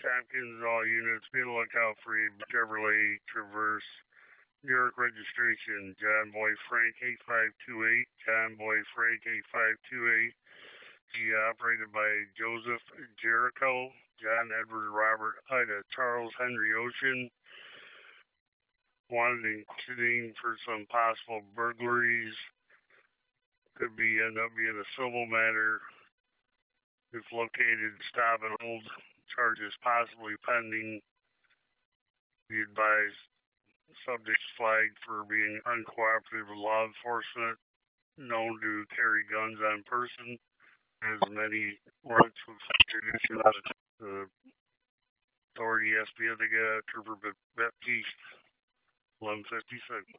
Tompkins, all units, be on the lookout for a Chevrolet Traverse. New York registration, John Boy Frank 8528, John Boy Frank 8528. He operated by Joseph Jericho, John Edward Robert Ida, Charles Henry Ocean. Wanted in for some possible burglaries. Could be end up being a civil matter. If located, stop and hold. Charges possibly pending. Be advised, subjects flagged for being uncooperative with law enforcement, known to carry guns on person, has many warrants with tradition out of the authority SB. They got Trooper Baptiste, 1156.